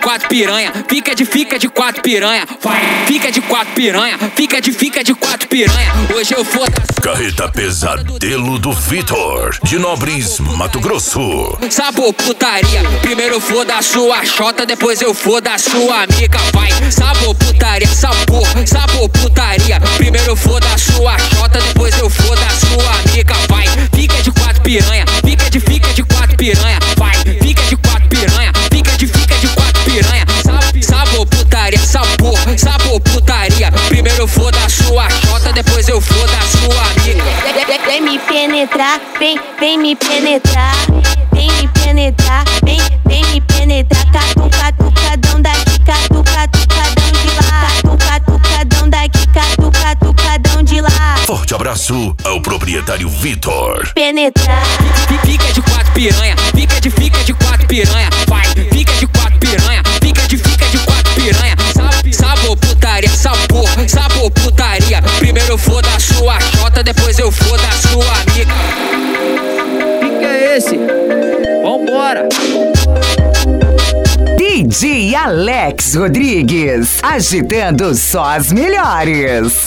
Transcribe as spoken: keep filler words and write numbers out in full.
quatro piranha, fica de fica de quatro piranha, vai, fica de quatro piranha, fica de fica de quatro piranha. Hoje eu foda. Carreta Pesadelo do Vitor, de Nobres, Mato Grosso. Sabor putaria, primeiro eu foda a sua chota, depois eu foda a sua amiga, vai. Sabor putaria, sabor, sabor putaria, primeiro eu foda a sua chota, depois eu foda a sua amiga, vai. Fica de quatro piranha, fica de fica de quatro piranha, vai. Fica de quatro piranha, fica de fica de quatro piranha. Sabor putaria, sabor, sabor putaria, primeiro eu foda a sua chota, depois eu foda a sua amiga. Vem me penetrar, vem, vem me penetrar, vem me penetrar, vem, vem me penetrar. Catu, catucadão daqui, catu, catucadão de lá, catu, catucadão daqui, catu, catucadão de lá. Forte abraço ao proprietário Vitor. Penetrar. Fica de quatro piranha, fica de fica de quatro piranha, vai. Fica de quatro piranha, fica de fica de quatro piranha. Sabor putaria, sabor, sabor putaria, primeiro eu foda a sua chota, depois eu foda a sua amiga. Que que é esse? Vambora! D J Alex Rodrigues, agitando só as melhores.